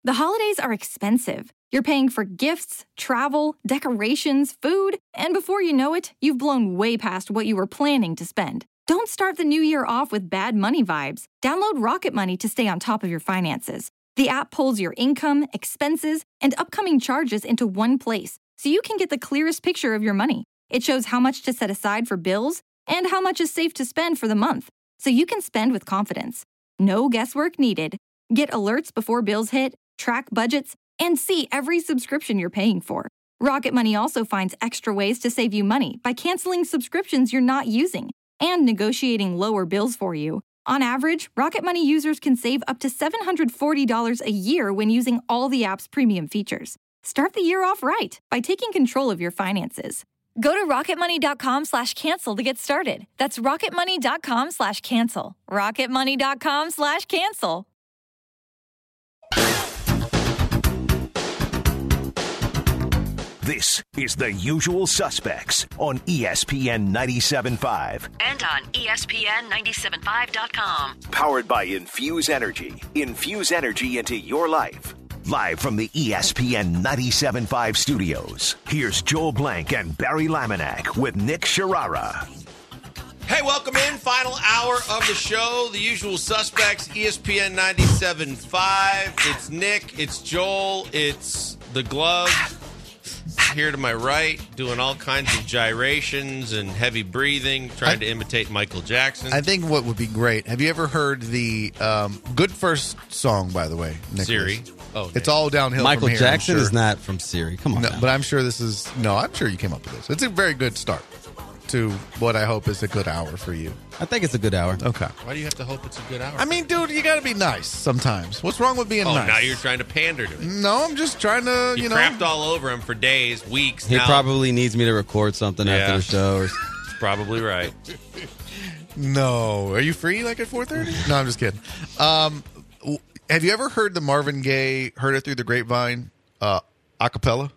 The holidays are expensive. You're paying for gifts, travel, decorations, food, and before you know it, you've blown way past what you were planning to spend. Don't start the new year off with bad money vibes. Download Rocket Money to stay on top of your finances. The app pulls your income, expenses, and upcoming charges into one place, so you can get the clearest picture of your money. It shows how much to set aside for bills and how much is safe to spend for the month, so you can spend with confidence. No guesswork needed. Get alerts before bills hit, track budgets, and see every subscription you're paying for. Rocket Money also finds extra ways to save you money by canceling subscriptions you're not using and negotiating lower bills for you. On average, Rocket Money users can save up to $740 a year when using all the app's premium features. Start the year off right by taking control of your finances. Go to rocketmoney.com/cancel to get started. That's rocketmoney.com/cancel. rocketmoney.com/cancel. This is The Usual Suspects on ESPN 97.5. And on ESPN975.com. Powered by Infuse Energy. Infuse energy into your life. Live from the ESPN 97.5 studios, here's Joel Blank and Barry Laminack with Nick Sharara. Hey, welcome in. Final hour of the show. The Usual Suspects, ESPN 97.5. It's Nick, it's Joel, it's the Glove. Here to my right, doing all kinds of gyrations and heavy breathing, trying to imitate Michael Jackson. I think what would be great, have you ever heard the Good First song, by the way, Nicholas? Siri. Oh, it's all downhill Michael from here, Jackson is not from Siri. Come on. No, now. but I'm sure this is... No, I'm sure you came up with this. It's a very good start to what I hope is a good hour for you. I think it's a good hour. Okay. Why do you have to hope it's a good hour? I mean, dude, you got to be nice sometimes. What's wrong with being nice? Now you're trying to pander to me. No, I'm just trying to, You crapped all over him for days, weeks. He now. probably needs me to record something after the show. He's probably right. No. Are you free like at 4:30? No, I'm just kidding. Have you ever heard the Marvin Gaye Heard It Through the Grapevine a cappella?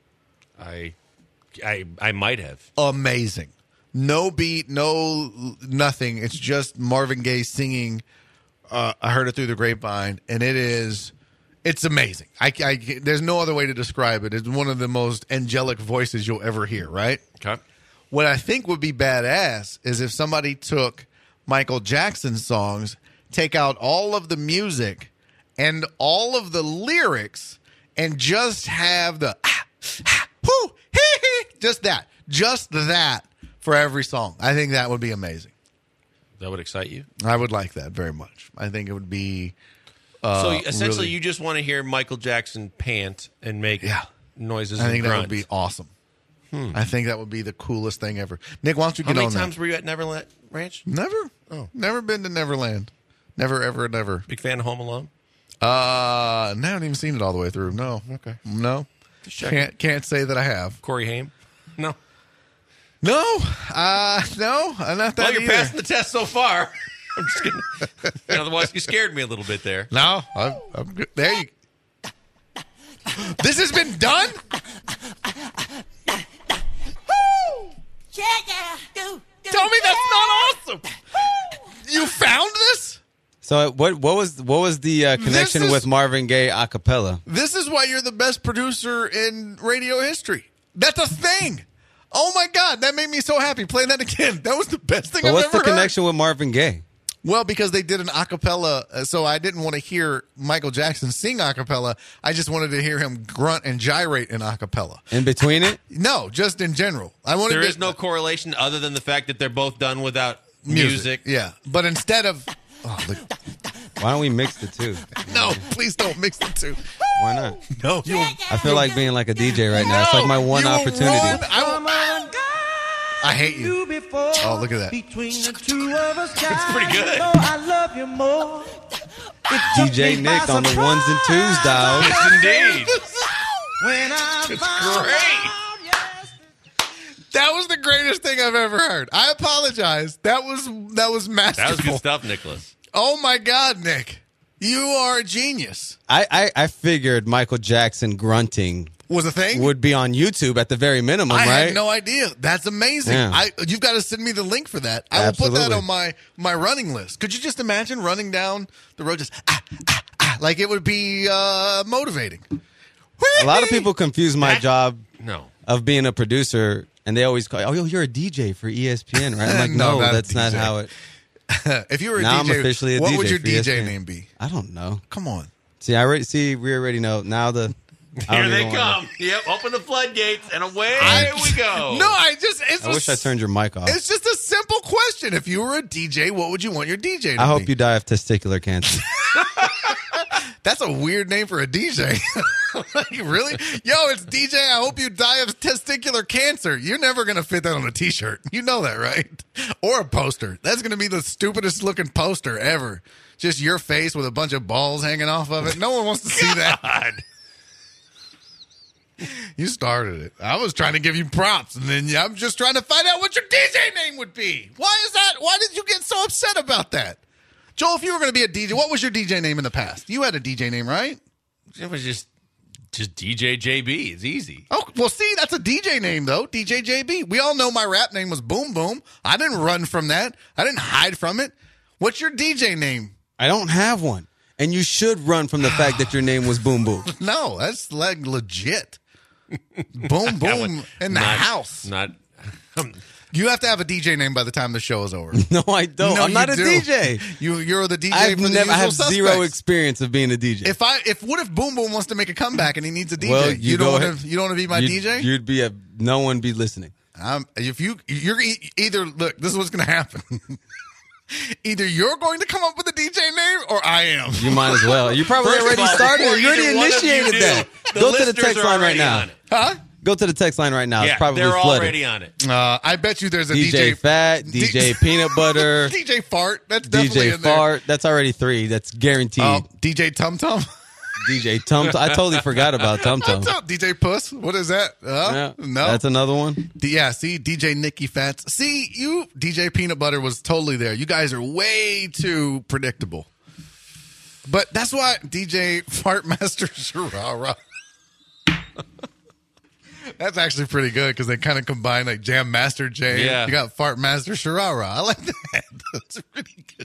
I might have. Amazing. No beat, no nothing. It's just Marvin Gaye singing I Heard It Through the Grapevine, and it's amazing. There's no other way to describe it. It's one of the most angelic voices you'll ever hear, right? Okay. What I think would be badass is if somebody took Michael Jackson's songs, take out all of the music and all of the lyrics, and just have the whoo, just that for every song. I think that would be amazing. That would excite you? I would like that very much. I think it would be so essentially really, you just want to hear Michael Jackson pant and make noises. I think and that grunts. would be awesome. I think that would be the coolest thing ever. Nick, why don't you get on that? How many times were you at Neverland Ranch? Never. Oh. Never been to Neverland. Never, ever, never. Big fan of Home Alone? No, I haven't even seen it all the way through. No. Okay. No. Can't say that I have. Corey Haim? No. No. No. Not that Well, you're either. passing the test so far. I'm just kidding. Otherwise, you scared me a little bit there. No. I'm good. There you This has been done? Tell me that's not awesome. You found this? So what was the connection with Marvin Gaye a cappella? This is why you're the best producer in radio history. That's a thing. Oh my God, that made me so happy. Play that again. That was the best thing I've ever heard. What's the connection with Marvin Gaye? Well, because they did an a cappella, so I didn't want to hear Michael Jackson sing a cappella. I just wanted to hear him grunt and gyrate in a cappella. In between it? No, just in general. There is no correlation other than the fact that they're both done without music. Yeah, but instead of... Oh, look. Why don't we mix the two? No, please don't mix the two. Why not? No, I feel like being like a DJ right now. It's like my one opportunity. I hate you. Oh, look at that. It's pretty good. I love you more. DJ Nick on the ones and twos dial. Yes, indeed. It's great. That was the greatest thing I've ever heard. I apologize. That was masterful. That was good stuff, Nicholas. Oh my God, Nick. You are a genius. I figured Michael Jackson grunting was a thing? Would be on YouTube at the very minimum, I right? had no idea. That's amazing. Yeah. You've got to send me the link for that. I will put that on my running list. Could you just imagine running down the road just like it would be motivating. A lot of people confuse my job No. of being a producer, and they always call, "Oh, you're a DJ for ESPN, right?" I'm like, No, no, not a that's not DJ. how it. If you were a Now DJ, I'm officially a what DJ would your for DJ ESPN. name be? I don't know. Come on. See, we already know now. I Here don't they even wanna- come. Yep, open the floodgates, and away we go. No, I wish I turned your mic off. It's just a simple question. If you were a DJ, what would you want your DJ to be? I hope you die of testicular cancer. That's a weird name for a DJ. Like, really? Yo, it's DJ. I hope you die of testicular cancer. You're never going to fit that on a T-shirt. You know that, right? Or a poster. That's going to be the stupidest looking poster ever. Just your face with a bunch of balls hanging off of it. No one wants to see that. You started it. I was trying to give you props, and then I'm just trying to find out what your DJ name would be. Why is that? Why did you get so upset about that? Joel, if you were going to be a DJ, what was your DJ name in the past? You had a DJ name, right? It was just DJ JB. It's easy. Oh, well, see, that's a DJ name, though. DJ JB. We all know my rap name was Boom Boom. I didn't run from that. I didn't hide from it. What's your DJ name? I don't have one, and you should run from the fact that your name was Boom Boom. No, that's like legit. Boom Boom in the house. Not. You have to have a DJ name by the time the show is over. No, I don't. No, I'm not you a do. DJ. You're the DJ I for the usual have suspects. zero experience of being a DJ. What if Boom Boom wants to make a comeback and he needs a DJ? Well, you go don't ahead. want to. You don't want to be my DJ. You'd be no one be listening. If you're either look, this is what's going to happen. Either you're going to come up with a DJ name, or I am. You might as well. You probably First of already all, started. before You already either one of you initiated do, that. the Go to the listeners text are line right already now. on it. Huh? Go to the text line right now. Yeah, It's probably they're flooded. already on it. I bet you there's a DJ DJ Fat, DJ Peanut Butter, DJ Fart. That's definitely DJ in there. Fart. That's already 3. That's guaranteed. DJ Tum Tum. DJ Tum Tum. I totally forgot about Tum Tum. DJ Puss. What is that? Yeah, No. that's another one. Yeah, see, DJ Nikki Fats. See, DJ Peanut Butter was totally there. You guys are way too predictable. But that's why DJ Fartmaster Sharara. That's actually pretty good because they kind of combine like Jam Master J. Yeah. You got Fartmaster Sharara. I like that. That's pretty good.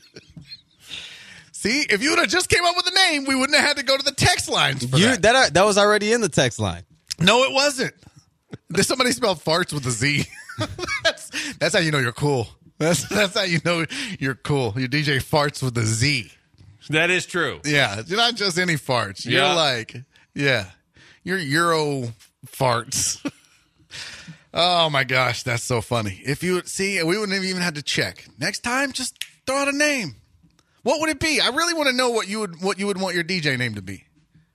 See, if you would have just came up with a name, we wouldn't have had to go to the text lines for that. That was already in the text line. No, it wasn't. Somebody spelled farts with a Z. That's how you know you're cool. That's how you know you're cool. Your DJ farts with a Z. That is true. Yeah, you're not just any farts. You're Yeah. like, yeah, you're Euro farts. Oh my gosh, that's so funny. If you see, we wouldn't have even had to check. Next time, just throw out a name. What would it be? I really want to know what you would want your DJ name to be.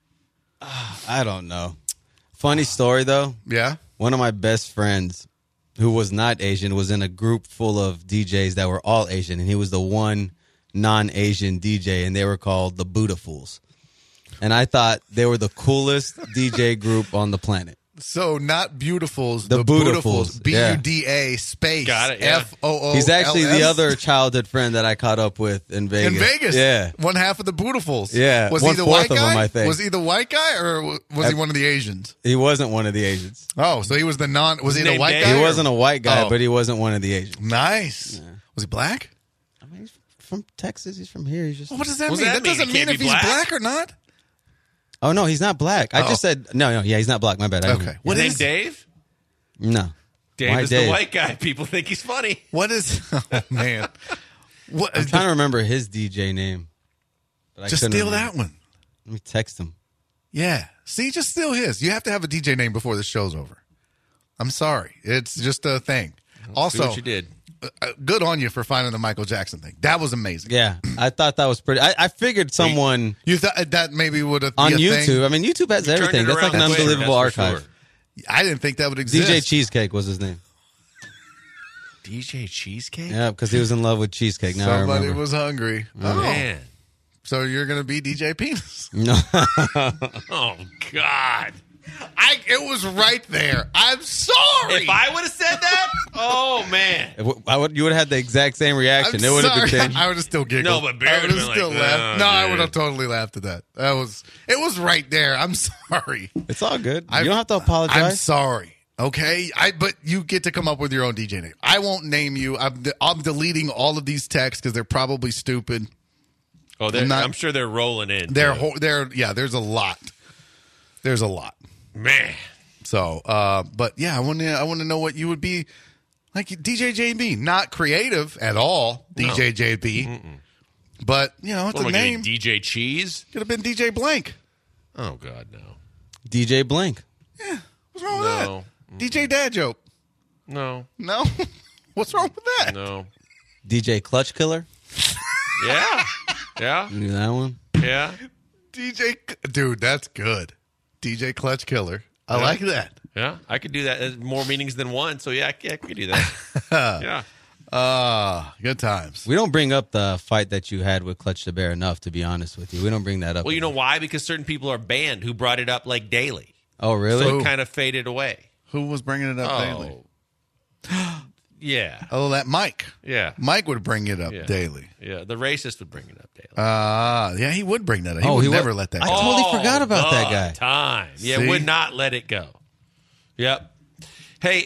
I don't know. Funny story, though. Yeah. One of my best friends who was not Asian was in a group full of DJs that were all Asian, and he was the one non-Asian DJ, and they were called the Buddha Fools. And I thought they were the coolest DJ group on the planet. So not Beautifuls, The Beautifuls, yeah. BUDA space Got it, yeah. FOOLS. He's actually the other childhood friend that I caught up with in Vegas. in Vegas. Yeah. One half of the Beautifuls. Yeah, Was he the 1/4 white of guy? them, I think. Was he the white guy or was he one of the Asians? He wasn't one of the Asians. Oh, so he was the was he the named white Dave? guy? He or- wasn't a white guy, Oh. but he wasn't one of the Asians. Nice. Was he black? I mean, he's from Texas. He's from here. He's just. What does that What's mean? that That mean? doesn't He mean can't if be he's black? black or not. Oh no, he's not black. I Oh. just said no. Yeah, he's not black. My bad. I Okay. didn't- What His is name Dave? No. Dave Why is Dave? the white guy. People think he's funny. What is? Oh man. What? I'm trying to remember his DJ name. But I just couldn't steal remember. that one. Let me text him. Yeah. See, just steal his. You have to have a DJ name before the show's over. I'm sorry. It's just a thing. See Also, what you did. Good on you for finding the Michael Jackson thing. That was amazing. Yeah, I thought that was pretty. I figured someone You thought that maybe would have on be a YouTube. thing? I mean, YouTube has everything. Turned it That's like an around quick, unbelievable that's for archive. sure. I didn't think that would exist. DJ Cheesecake was his name. DJ Cheesecake? Yeah, because he was in love with cheesecake. Now I Somebody remember. was hungry. Oh, Man. so you're gonna be DJ Penis? No, Oh, God. It was right there. I'm sorry. If I would have said that, oh, man. you would have had the exact same reaction. I'm It would have been sorry. changed. I would have still giggled. No, but Barry I would have would've been still like, laughed. "Oh, No, I dude." would have totally laughed at that. It was right there. I'm sorry. It's all good. You don't have to apologize. I'm sorry. Okay, but you get to come up with your own DJ name. I won't name you. I'm deleting all of these texts because they're probably stupid. Oh, I'm sure they're rolling in. There's a lot. There's a lot. Man. So, but yeah, I want to know what you would be like. DJ JB, not creative at all. DJ JB, but it's a name. DJ Cheese Could have been DJ Blank. Oh God, no. DJ Blank. Yeah, what's wrong with that? DJ Dad Joke. No. What's wrong with that? No. DJ Clutch Killer. Yeah. You do that one. Yeah. Dude, that's good. DJ Clutch Killer. I like that. Yeah, I could do that. More meanings than one, so yeah, I could do that. Yeah. Good times. We don't bring up the fight that you had with Clutch the Bear enough, to be honest with you. We don't bring that up. Well, you know why? Because certain people are banned who brought it up like daily. Oh, really? So it kind of faded away. Who was bringing it up daily? Yeah. Oh, that Mike. Yeah. Mike would bring it up daily. Yeah, the racist would bring it up daily. Yeah, he would bring that up. He would never let that go. I totally forgot about that guy. Time. Yeah, would not let it go. Yep. Hey,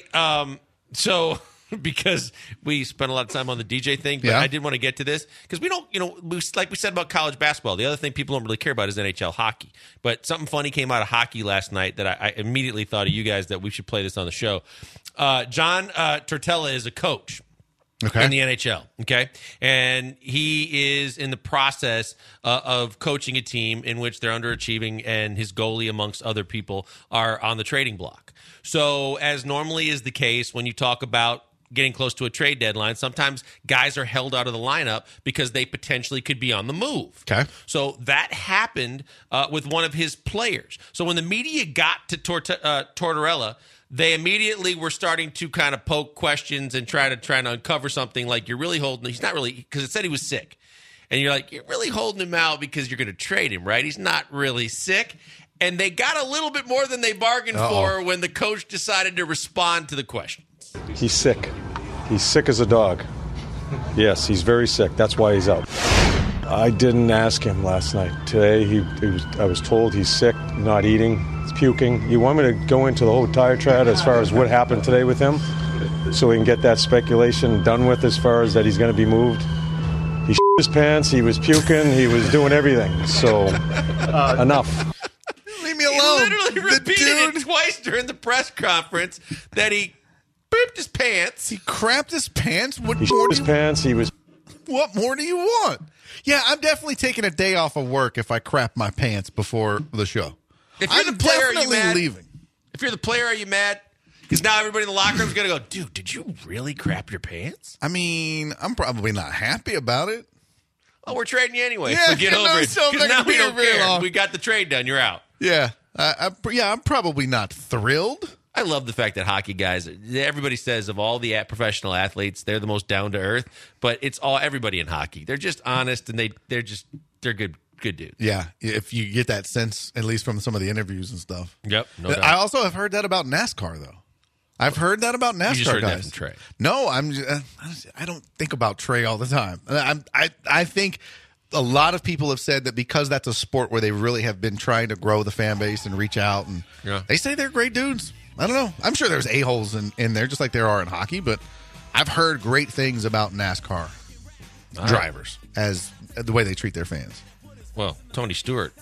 so because we spent a lot of time on the DJ thing, but I did want to get to this because we don't, like we said about college basketball, the other thing people don't really care about is NHL hockey. But something funny came out of hockey last night that I immediately thought of you guys that we should play this on the show. John Tortorella is a coach in the NHL, okay? And he is in the process of coaching a team in which they're underachieving, and his goalie, amongst other people, are on the trading block. So as normally is the case when you talk about getting close to a trade deadline, sometimes guys are held out of the lineup because they potentially could be on the move. Okay. So that happened with one of his players. So when the media got to Tortorella, they immediately were starting to kind of poke questions and try to uncover something like, you're really holding – he's not really – because it said he was sick. And you're like, you're really holding him out because you're going to trade him, right? He's not really sick. And they got a little bit more than they bargained for when the coach decided to respond to the questions. He's sick. He's sick as a dog. Yes, he's very sick. That's why he's out. I didn't ask him last night. Today, I was told he's sick, not eating, he's puking. You want me to go into the whole diatribe as far as what happened today with him so we can get that speculation done with as far as that he's going to be moved? He shit his pants, he was puking, he was doing everything. So, enough. Leave me alone. He literally repeated it twice during the press conference that he pooped his pants. He crapped his pants? He shit his pants, he was... What more do you want? Yeah, I'm definitely taking a day off of work if I crap my pants before the show. If you're the player, are you mad? Leaving. If you're the player, are you mad? Because now everybody in the locker room is going to go, dude, did you really crap your pants? I mean, I'm probably not happy about it. Oh, we're trading you anyway. Yeah, so get over it. Because now we don't care. Long. We got the trade done. You're out. Yeah. I'm probably not thrilled. I love the fact that hockey guys, everybody says of all the professional athletes, they're the most down to earth, but it's everybody in hockey. They're just honest and they're good dudes. Yeah, if you get that sense, at least from some of the interviews and stuff. Yep. No doubt. I also have heard that about NASCAR, though. I've heard that about NASCAR you just heard guys. That from Trey. No, I don't think about Trey all the time. I think a lot of people have said that because that's a sport where they really have been trying to grow the fan base and reach out, and they say they're great dudes. I don't know. I'm sure there's a-holes in there, just like there are in hockey, but I've heard great things about NASCAR drivers as the way they treat their fans. Well, Tony Stewart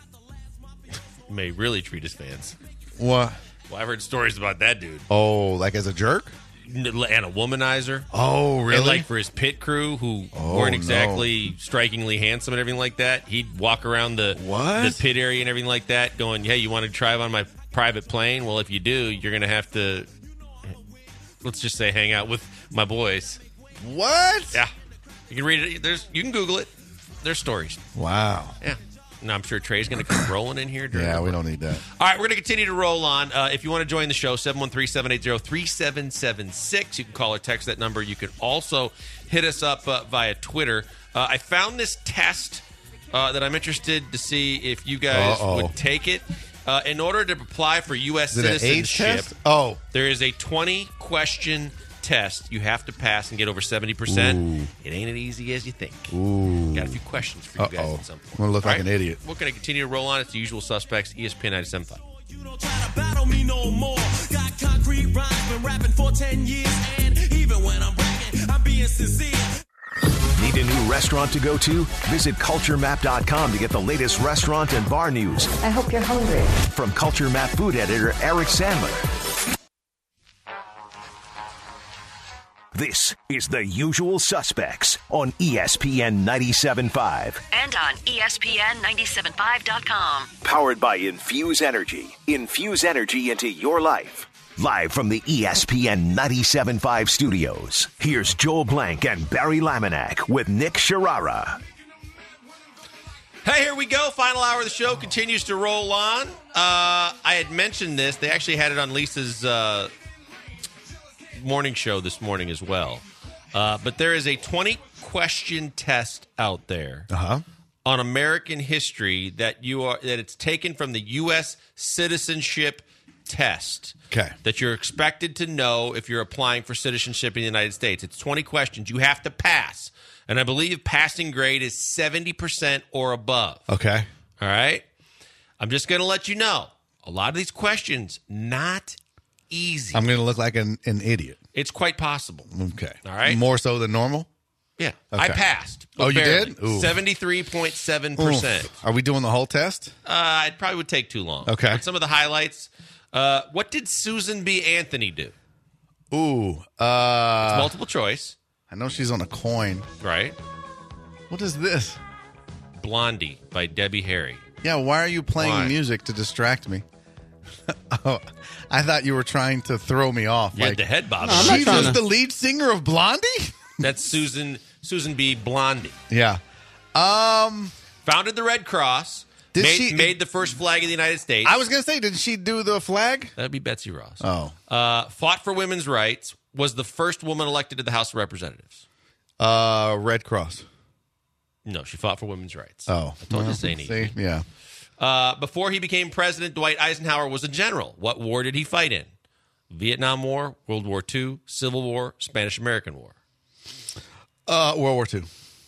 may really treat his fans. What? Well, I've heard stories about that dude. Oh, like as a jerk? And a womanizer. Oh, really? And like for his pit crew who weren't exactly strikingly handsome and everything like that, he'd walk around the pit area and everything like that going, hey, you want to drive on my private plane? Well, if you do, you're going to have to, let's just say, hang out with my boys. What? Yeah. You can read it. You can Google it. There's stories. Wow. Yeah. And I'm sure Trey's going to come rolling in here. Yeah, we don't need that. All right, we're going to continue to roll on. If you want to join the show, 713-780-3776. You can call or text that number. You can also hit us up via Twitter. I found this test that I'm interested to see if you guys would take it. In order to apply for U.S. citizenship, there is a 20-question test you have to pass and get over 70%. It ain't as easy as you think. Got a few questions for you guys at some point. I'm going to look like an idiot. We're going to continue to roll on. It's the usual suspects, ESPN 97.5. You don't try to battle me no more. Got concrete rhymes, been rapping for 10 years, and even when I'm bragging, I'm being sincere. Need a new restaurant to go to? Visit CultureMap.com to get the latest restaurant and bar news. I hope you're hungry. From Culture Map food editor Eric Sandler. This is The Usual Suspects on ESPN 97.5. And on ESPN975.com. Powered by Infuse Energy. Infuse energy into your life. Live from the ESPN 97.5 studios, here's Joel Blank and Barry Laminack with Nick Sharara. Hey, here we go. Final hour of the show continues to roll on. I had mentioned this. They actually had it on Lisa's morning show this morning as well. But there is a 20-question test out there on American history that it's taken from the U.S. citizenship test. Okay. That you're expected to know if you're applying for citizenship in the United States. It's 20 questions. You have to pass. And I believe passing grade is 70% or above. Okay. All right? I'm just going to let you know, a lot of these questions, not easy. I'm going to look like an idiot. It's quite possible. Okay. All right? More so than normal? Yeah. Okay. I passed. Oh, you barely. did? Ooh. 73.7%. Are we doing the whole test? It probably would take too long. Okay. But some of the highlights. What did Susan B. Anthony do? Ooh. It's multiple choice. I know she's on a coin. Right. What is this? Blondie by Debbie Harry. Yeah, why are you playing Why? music to distract me? Oh, I thought you were trying to throw me off. You had the head bob. She was the lead singer of Blondie? That's Susan B. Blondie. Yeah. Founded the Red Cross. Made the first flag of the United States. I was going to say, did she do the flag? That'd be Betsy Ross. Oh. Fought for women's rights. Was the first woman elected to the House of Representatives. Red Cross. No, she fought for women's rights. Oh. I told you to say anything. Yeah. Before he became president, Dwight Eisenhower was a general. What war did he fight in? Vietnam War, World War II, Civil War, Spanish-American War. World War II.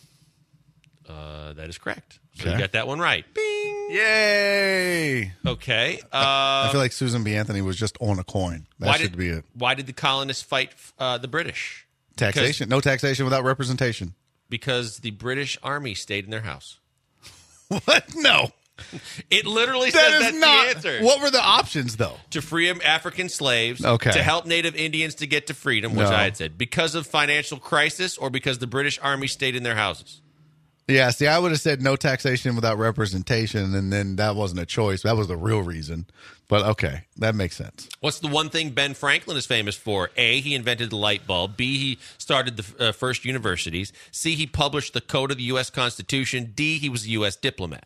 That is correct. So Okay. you got that one right. Bing! Yay! Okay. I feel like Susan B. Anthony was just on a coin. That should be it. Why did the colonists fight the British? Taxation. No taxation without representation. Because the British Army stayed in their house. What? No. It literally That says is that's not. the answer. What were the options, though? To free African slaves, Okay. to help Native Indians to get to freedom, which No. I had said, because of financial crisis or because the British Army stayed in their houses. Yeah, see, I would have said no taxation without representation, and then that wasn't a choice. That was the real reason. But okay, that makes sense. What's the one thing Ben Franklin is famous for? A, he invented the light bulb. B, he started the first universities. C, he published the Code of the U.S. Constitution. D, he was a U.S. diplomat.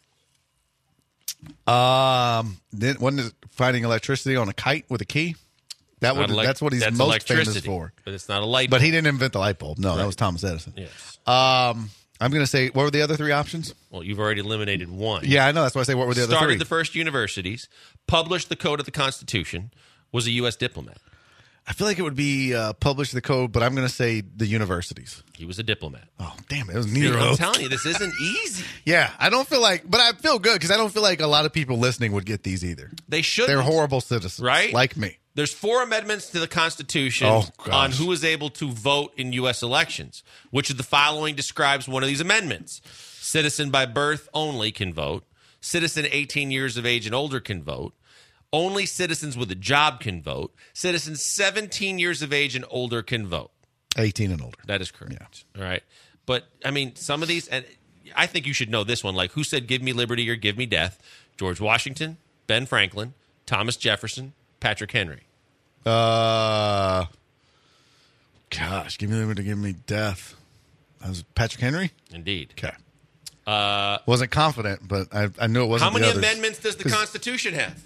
Wasn't it finding electricity on a kite with a key? That's what he's That's most famous electricity, for. But it's not a light bulb. But he didn't invent the light bulb. No, that was Thomas Edison. Yes. I'm going to say, what were the other three options? Well, you've already eliminated one. Yeah, I know. That's why I say, what were the other three? Started the first universities, published the Code of the Constitution, was a U.S. diplomat. I feel like it would be publish the code, but I'm going to say the universities. He was a diplomat. Oh, damn it. It was neither of I'm those. telling you, this isn't easy. Yeah, I don't feel like, but I feel good because I don't feel like a lot of people listening would get these either. They shouldn't. They're horrible citizens. Right? Like me. There's 4 amendments to the Constitution on who is able to vote in U.S. elections. Which of the following describes one of these amendments? Citizen by birth only can vote. Citizen 18 years of age and older can vote. Only citizens with a job can vote. Citizens 17 years of age and older can vote. 18 and older. That is correct. Yeah. All right. But, I mean, some of these, and I think you should know this one, like who said give me liberty or give me death? George Washington, Ben Franklin, Thomas Jefferson, Patrick Henry. Gosh, give me liberty, give me death. That was Patrick Henry? Indeed. Okay. Wasn't confident, but I knew it wasn't. How many the others. amendments does the Constitution have?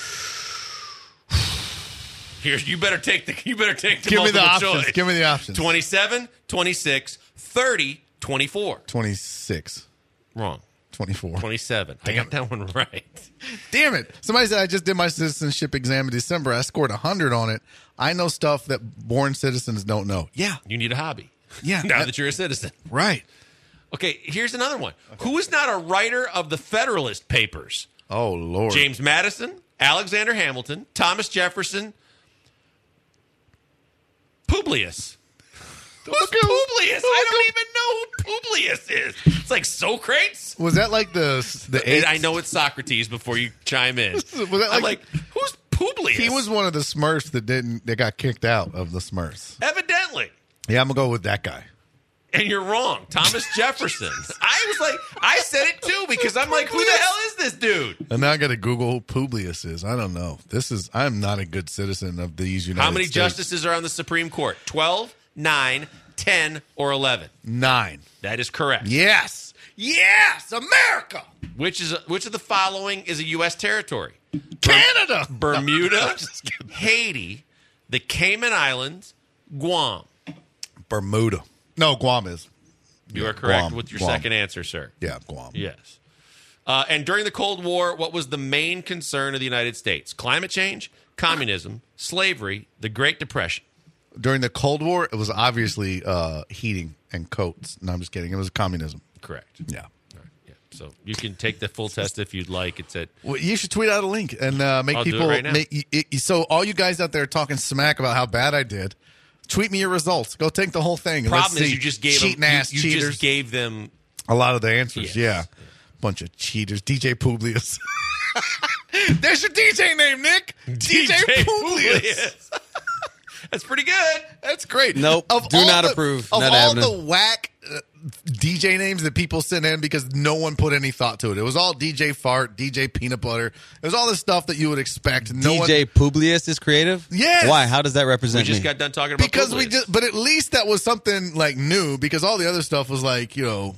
Here, you better take the Give me the multiple options. choice. Give me the options. 27, 26, 30, 24. 26. Wrong. 24. 27. I got that one right. Damn it. Somebody said I just did my citizenship exam in December. I scored 100 on it. I know stuff that born citizens don't know. Yeah. You need a hobby. Yeah. Now that you're a citizen. Right. Okay, here's another one. Okay. Who is not a writer of the Federalist Papers? Oh, Lord. James Madison, Alexander Hamilton, Thomas Jefferson, Publius. Who's Publius? I don't even know who Publius is. It's like Socrates. Was that like the eighth? I know it's Socrates before you chime in. Was that I'm like, who's Publius? He was one of the Smurfs that got kicked out of the Smurfs. Evidently. Yeah, I'm gonna go with that guy. And you're wrong. Thomas Jefferson. I said it too because I'm like, who the hell is this dude? And now I got to Google who Publius is. I don't know. I'm not a good citizen of these United States. How many justices are on the Supreme Court? 12, 9, 10, or 11? 9. That is correct. Yes, America. Which of the following is a U.S. territory? Canada, Bermuda, Haiti, the Cayman Islands, Guam. Bermuda. No, Guam is. You are correct Guam, with your Guam. second answer, sir. Yeah, Guam. Yes. And during the Cold War, what was the main concern of the United States? Climate change, communism, slavery, the Great Depression. During the Cold War, it was obviously heating and coats. No, I'm just kidding. It was communism. Correct. Yeah. All right. Yeah. So you can take the full test if you'd like. It's at. Well, you should tweet out a link and make I'll do people. it right now. So all you guys out there talking smack about how bad I did, tweet me your results. Go take the whole thing. And Problem let's is, see. you just gave cheating them. ass You cheaters. just gave them. A lot of the answers. Yes. Yeah. Bunch of cheaters. DJ Publius. There's your DJ name, Nick. DJ Publius. That's pretty good. That's great. Nope. Do not approve. Of Not all happening. the whack DJ names that people sent in because no one put any thought to it. It was all DJ Fart, DJ Peanut Butter. It was all the stuff that you would expect. No DJ Publius is creative? Yes. Why? How does that We represent just me? got done talking about because Publius. but at least that was something like new because all the other stuff was like, the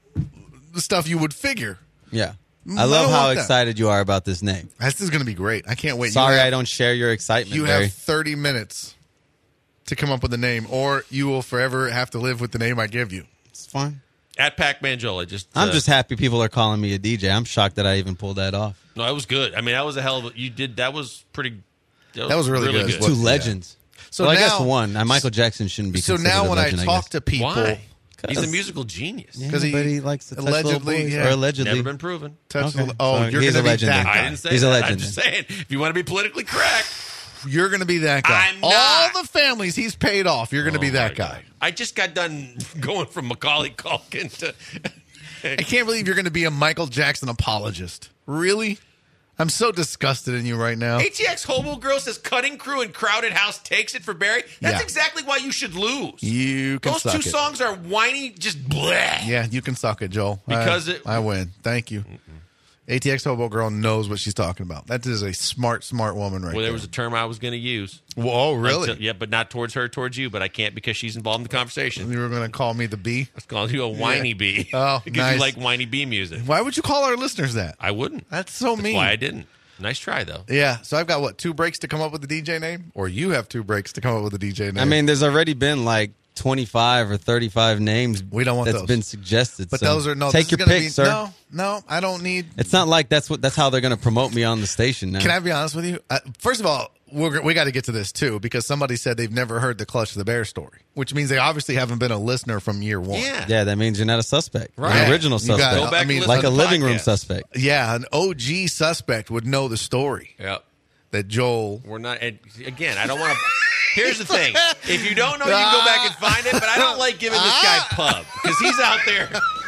stuff you would figure. Yeah. I I love don't how want that. excited you are about this name. This is going to be great. I can't wait. Sorry I don't share your excitement, You Barry. have 30 minutes to come up with a name, or you will forever have to live with the name I give you. It's fine. At Pac-Man Joel, I'm just happy people are calling me a DJ. I'm shocked that I even pulled that off. No, that was good. I mean, that was a hell of a. You did. That was pretty. That was really good. Two legends. So well, I now- guess one. Michael Jackson shouldn't be So considered now a when I legend, talk guess. to people, Why? He's a 'Cause- musical genius. Yeah, 'Cause he but he likes to touch allegedly, little boys, yeah. or allegedly. Never been proven. touch Okay. the, Sorry, you're he's going a to be legend that then. guy. I didn't say He's that. a legend I'm just then. saying, if you want to be politically correct, You're going to be that guy. I'm not. All the families he's paid off, you're going to be Oh, that my guy. God. I just got done going from Macaulay Culkin to. I can't believe you're going to be a Michael Jackson apologist. Really? I'm so disgusted in you right now. ATX Hobo Girl says Cutting Crew and Crowded House takes it for Barry. That's Yeah. exactly why you should lose. You can Those suck two it. songs are whiny, just bleh. Yeah, you can suck it, Joel. Because I win. Thank you. ATX Hobo Girl knows what she's talking about. That is a smart woman right Well, there there. was a term I was going to use. Whoa, really? Yeah, but not towards her, towards you. But I can't because she's involved in the conversation. You were going to call me the bee? Let's call you a whiny bee. Oh, because nice. you like whiny bee music. Why would you call our listeners that? I wouldn't. That's so That's mean. why I didn't. Nice try, though. Yeah, so I've got, 2 breaks to come up with the DJ name? Or you have 2 breaks to come up with the DJ name? I mean, there's already been like 25 or 35 names We don't want that's those. been suggested. but so those are, no, take this your is gonna pick, be, sir. No, I don't need. It's not like that's how they're going to promote me on the station now. Can I be honest with you? First of all, we got to get to this too because somebody said they've never heard the Clutch the Bear story, which means they obviously haven't been a listener from year 1. Yeah. Yeah, that means you're not a suspect. You're Right. an original You got suspect. it. Go back and listen like to a the living room podcast. suspect. Yeah, an OG suspect would know the story Yep. that Joel. We're not. And again, I don't want to. Here's the thing: if you don't know, you can go back and find it. But I don't like giving this guy pub because he's out there.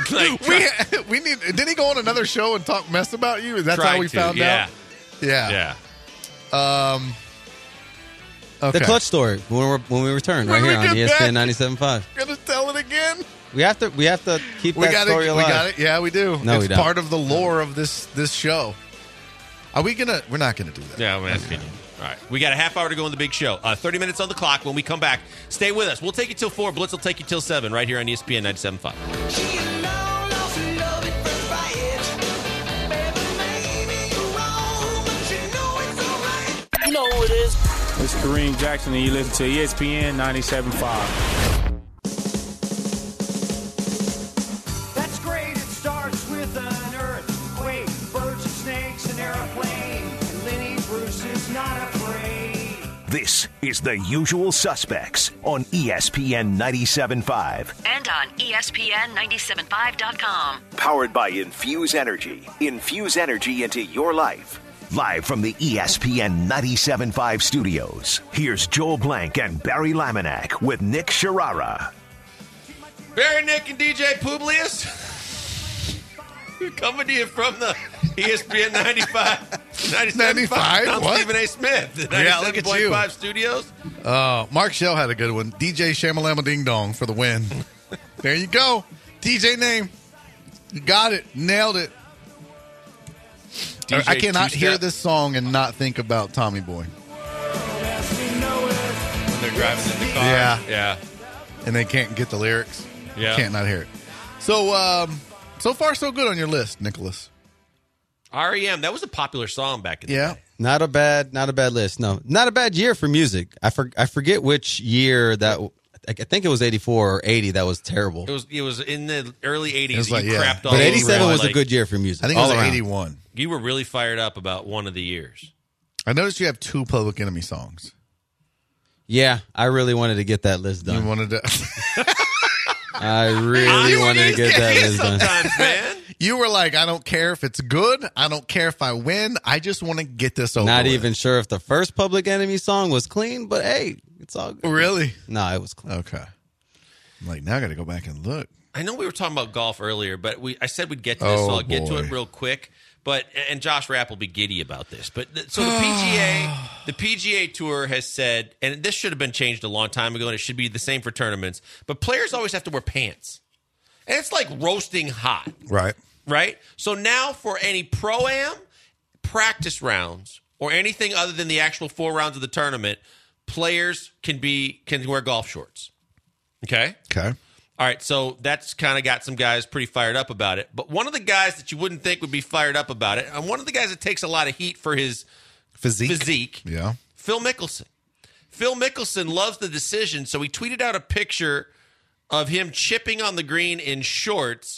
Like, We need. Did he go on another show and talk mess about you? That's tried how we to, found out. Yeah. Yeah. Okay. The Clutch story when we return right When we here on get ESPN back. 97.5. Gonna tell it again. We have to keep We that got story it. We alive. got it. Yeah, we do. No, it's we don't. part of the lore of this show. Are we gonna? We're not gonna do that. Yeah, I'm asking you. All right. We got a half hour to go in the big show. 30 minutes on the clock. When we come back, stay with us. We'll take you till 4. Blitz will take you till 7 right here on ESPN 97.5. You know who it is. It's Kareem Jackson, and you listen to ESPN 97.5. That's great. It starts with an earthquake, birds and snakes, an airplane, and Lenny Bruce is not afraid. This is The Usual Suspects on ESPN 97.5. And on ESPN975.com. Powered by Infuse Energy. Infuse energy into your life. Live from the ESPN 97.5 studios, here's Joel Blank and Barry Laminack with Nick Sharara. Barry, Nick, and DJ Publius coming to you from the ESPN 95. I'm What? Stephen A. Smith. Yeah, look at you. 97.5 studios. Mark Shell had a good one. DJ Shamalama Ding Dong for the win. There you go. DJ name. You got it. Nailed it. DJ I cannot two-step. hear this song and not think about Tommy Boy. When they're driving in the car. Yeah. Yeah. And they can't get the lyrics. Yeah. Can't not hear it. So, so far so good on your list, Nicholas. REM, that was a popular song back in the Yeah. day. Not a bad list. No, not a bad year for music. I forget which year that. I think it was 84 or 80. That was terrible. It was in the early 80s. It was like, you yeah. crapped all But over 87 it, was a like, good year for music. I think it all was around. 81. You were really fired up about one of the years. I noticed you have 2 Public Enemy songs. Yeah, I really wanted to get that list You done. wanted to. I really wanted to get that list done. Sometimes, man. You were like, I don't care if it's good. I don't care if I win. I just want to get this over Not with. even sure if the first Public Enemy song was clean, but hey, it's all good. Really? No, it was clean. Okay. I'm like, now I got to go back and look. I know we were talking about golf earlier, but I said we'd get to this, so Oh, I'll get to boy. it real quick. But and Josh Rapp will be giddy about this. But so the PGA Tour has said, and this should have been changed a long time ago, and it should be the same for tournaments. But players always have to wear pants, and it's like roasting hot, Right. right? So now for any pro-am, practice rounds, or anything other than the actual 4 rounds of the tournament, players can wear golf shorts. Okay. Okay. All right, so that's kind of got some guys pretty fired up about it. But one of the guys that you wouldn't think would be fired up about it, and one of the guys that takes a lot of heat for his physique, Yeah. Phil Mickelson. Phil Mickelson loves the decision, so he tweeted out a picture of him chipping on the green in shorts.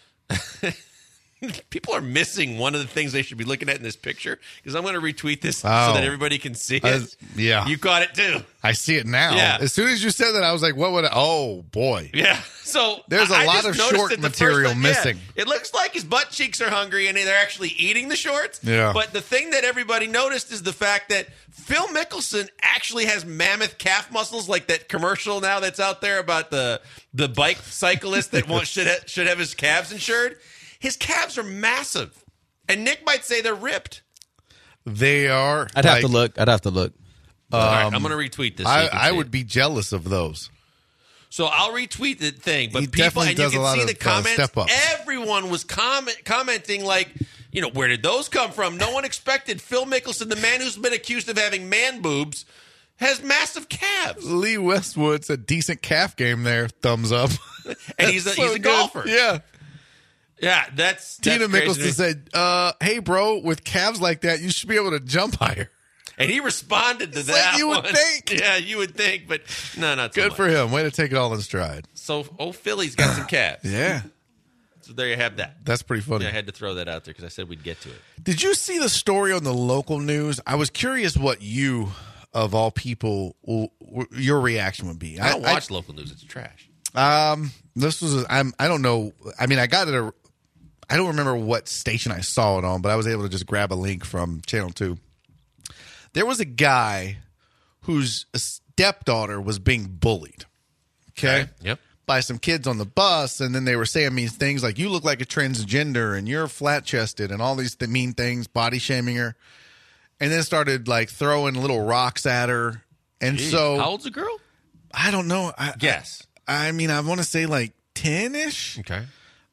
People are missing one of the things they should be looking at in this picture, because I'm going to retweet this so Oh. that everybody can see it. Yeah. You caught it too. I see it now. Yeah. As soon as you said that, I was like, what would I? Oh, boy. Yeah. So There's a I lot just of noticed short that the first material time- missing. Yeah, it looks like his butt cheeks are hungry and they're actually eating the shorts. Yeah. But the thing that everybody noticed is the fact that Phil Mickelson actually has mammoth calf muscles, like that commercial now that's out there about the bike cyclist that should have his calves insured. His calves are massive. And Nick might say they're ripped. They are. I'd have to look. All right, I'm going to retweet this. So you can I see would it. be jealous of those. So I'll retweet the thing, but He people, definitely and you does a can lot see of, the comments. step-ups. Everyone was commenting like, where did those come from? No one expected Phil Mickelson, the man who's been accused of having man boobs, has massive calves, Lee Westwood's a decent calf game there. Thumbs up. and he's a So good. golfer. Yeah. Yeah, that's Tina crazy. Mickelson said, hey, bro, with calves like that, you should be able to jump higher. And he responded to It's that. like you would one. think. Yeah, you would think, but no, not so Good much. for him. Way to take it all in stride. So, Philly's got some calves. Yeah. So there you have that. That's pretty funny. Yeah, I had to throw that out there because I said we'd get to it. Did you see the story on the local news? I was curious what you, of all people, your reaction would be. I don't watch local news. It's trash. This was I don't know. I mean, I got it. I don't remember what station I saw it on, but I was able to just grab a link from Channel 2. There was a guy whose stepdaughter was being bullied. Okay. Yep. By some kids on the bus, and then they were saying mean things like, you look like a transgender and you're flat-chested and all these mean things, body shaming her. And then started like throwing little rocks at her. And Jeez. so How old's the girl? I don't know. Guess. I mean, I want to say like 10-ish. Okay.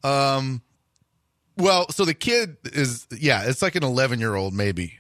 Well, so the kid is, it's like an 11-year-old maybe.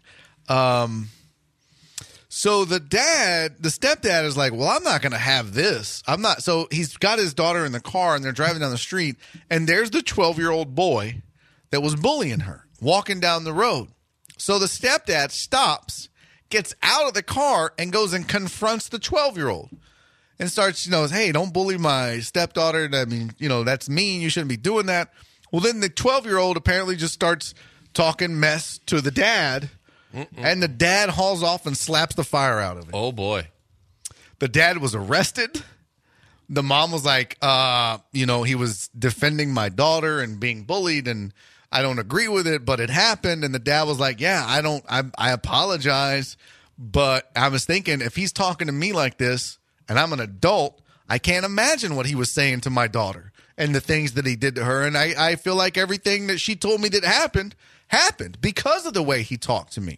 So the stepdad is like, well, I'm not going to have this. I'm not. So he's got his daughter in the car and they're driving down the street. And there's the 12-year-old boy that was bullying her walking down the road. So the stepdad stops, gets out of the car and goes and confronts the 12-year-old and starts, hey, don't bully my stepdaughter. I mean, that's mean. You shouldn't be doing that. Well, then the 12-year-old apparently just starts talking mess to the dad. And the dad hauls off and slaps the fire out of it. Oh, boy. The dad was arrested. The mom was like, he was defending my daughter and being bullied, and I don't agree with it, but it happened. And the dad was like, yeah, I apologize. But I was thinking, if he's talking to me like this and I'm an adult, I can't imagine what he was saying to my daughter. and the things that he did to her. And I feel like everything that she told me that happened because of the way he talked to me.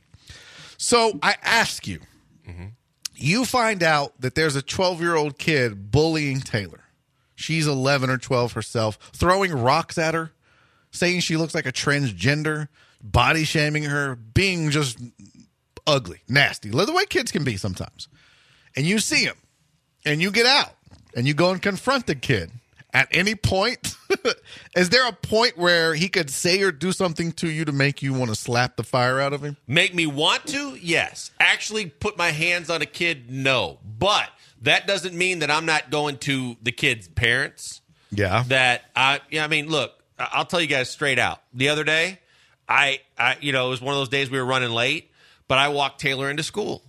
So I ask you, you find out that there's a 12-year-old kid bullying Taylor. She's 11 or 12 herself, throwing rocks at her, saying she looks like a transgender, body shaming her, being just ugly, nasty, the way kids can be sometimes. And you see him, and you get out, and you go and confront the kid. At any point, is there a point where he could say or do something to you to make you want to slap the fire out of him? Make me want to? Yes. Actually put my hands on a kid? No. But that doesn't mean that I'm not going to the kid's parents. Yeah. Look, I'll tell you guys straight out. The other day, it was one of those days we were running late, but I walked Taylor into school.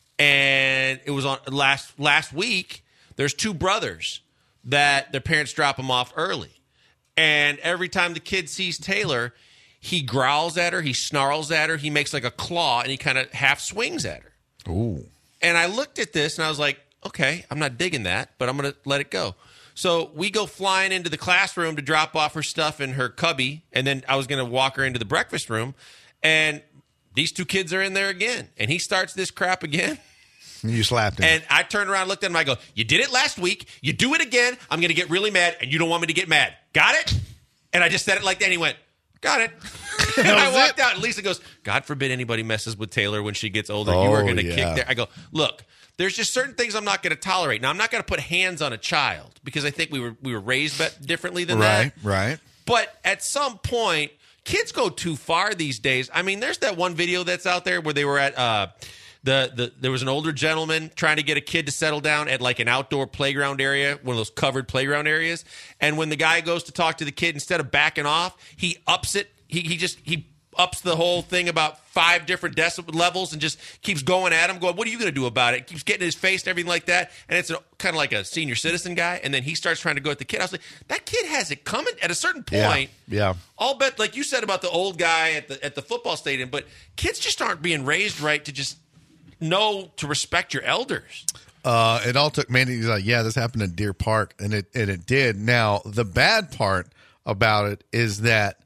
And it was on last week, there's two brothers that their parents drop them off early. And every time the kid sees Taylor, he growls at her, he snarls at her, he makes like a claw, and he kind of half swings at her. Ooh. And I looked at this, and I was like, okay, I'm not digging that, but I'm going to let it go. So we go flying into the classroom to drop off her stuff in her cubby, and then I was going to walk her into the breakfast room, and these two kids are in there again. And he starts this crap again. You slapped him. And I turned around and looked at him. I go, you did it last week. You do it again. I'm going to get really mad, and you don't want me to get mad. Got it? And I just said it like that, and he went, got it. And I walked out, and Lisa goes, God forbid anybody messes with Taylor when she gets older. You are going to kick there. I go, look, there's just certain things I'm not going to tolerate. Now, I'm not going to put hands on a child because I think we were raised differently than that. Right. But at some point, kids go too far these days. I mean, there's that one video that's out there where they were at there was an older gentleman trying to get a kid to settle down at like an outdoor playground area, one of those covered playground areas. And when the guy goes to talk to the kid, instead of backing off, he ups it. He ups the whole thing about 5 different decibel levels and just keeps going at him, going, what are you going to do about it? Keeps getting in his face and everything like that. And it's kind of like a senior citizen guy. And then he starts trying to go at the kid. I was like, that kid has it coming at a certain point. Yeah. I'll bet, like you said about the old guy at the football stadium, but kids just aren't being raised right to just know to respect your elders. It all took Mandy. He's like, yeah, this happened in Deer Park, and it did. Now, the bad part about it is that